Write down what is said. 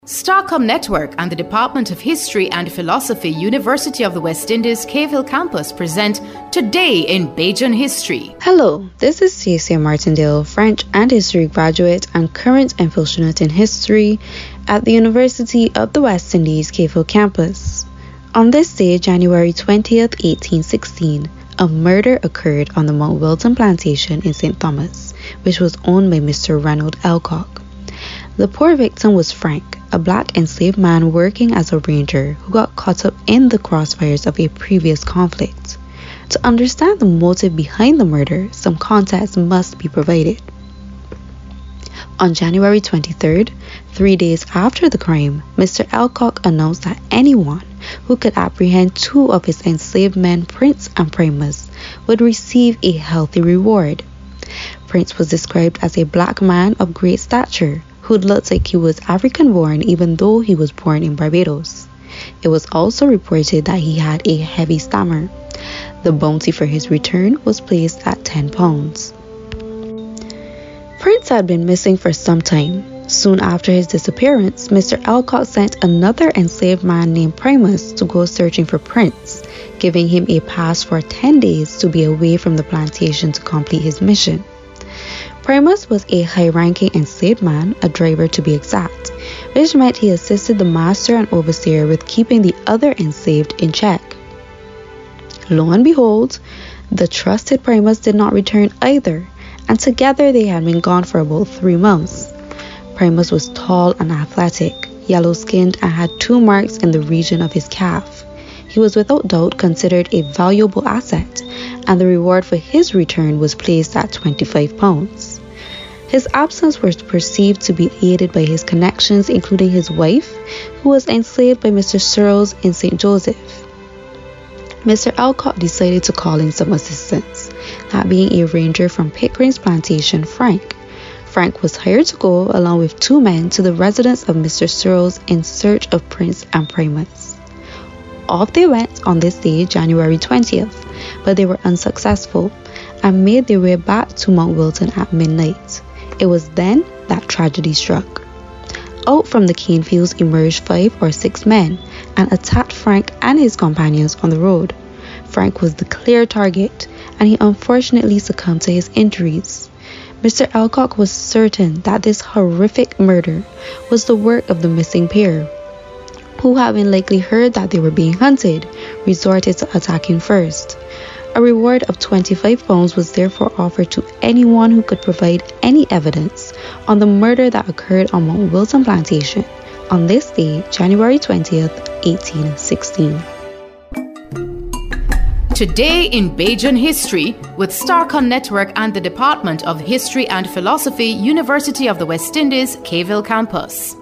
Starcom Network and the Department of History and Philosophy, University of the West Indies, Cave Hill Campus present Today in Bajan History. Hello, this is Stacey Martindale, French and History graduate and current MPhil student in History at the University of the West Indies, Cave Hill Campus. On this day, January 20th, 1816, a murder occurred on the Mount Wilton plantation in St. Thomas, which was owned by Mr. Ranald Alcock. The poor victim was Frank, a black enslaved man working as a ranger who got caught up in the crossfires of a previous conflict. To understand the motive behind the murder, some context must be provided. On January 23rd, 3 days after the crime, Mr. Alcock announced that anyone who could apprehend two of his enslaved men, Prince and Primus, would receive a healthy reward. Prince was described as a black man of great stature, who looked like he was African-born even though he was born in Barbados. It was also reported that he had a heavy stammer. The bounty for his return was placed at £10. Prince had been missing for some time. Soon after his disappearance, Mr. Alcock sent another enslaved man named Primus to go searching for Prince, giving him a pass for 10 days to be away from the plantation to complete his mission. Primus was a high-ranking enslaved man, a driver to be exact, which meant he assisted the master and overseer with keeping the other enslaved in check. Lo and behold, the trusted Primus did not return either, and together they had been gone for about 3 months. Primus was tall and athletic, yellow-skinned, and had 2 marks in the region of his calf. He was without doubt considered a valuable asset, and the reward for his return was placed at £25. His absence was perceived to be aided by his connections, including his wife, who was enslaved by Mr. Searles in St. Joseph. Mr. Alcock decided to call in some assistance, that being a ranger from Pickering's plantation, Frank. Frank was hired to go along with 2 men to the residence of Mr. Searles in search of Prince and Primus. Off they went on this day, January 20th, but they were unsuccessful and made their way back to Mount Wilton at midnight. It was then that tragedy struck. Out from the cane fields emerged 5 or 6 men and attacked Frank and his companions on the road. Frank was the clear target, and he unfortunately succumbed to his injuries. Mr. Alcock was certain that this horrific murder was the work of the missing pair, who, having likely heard that they were being hunted, resorted to attacking first. A reward of £25 was therefore offered to anyone who could provide any evidence on the murder that occurred on Mount Wilton Plantation on this day, January 20th, 1816. Today in Bajan History with Starcom Network and the Department of History and Philosophy, University of the West Indies, Cave Hill Campus.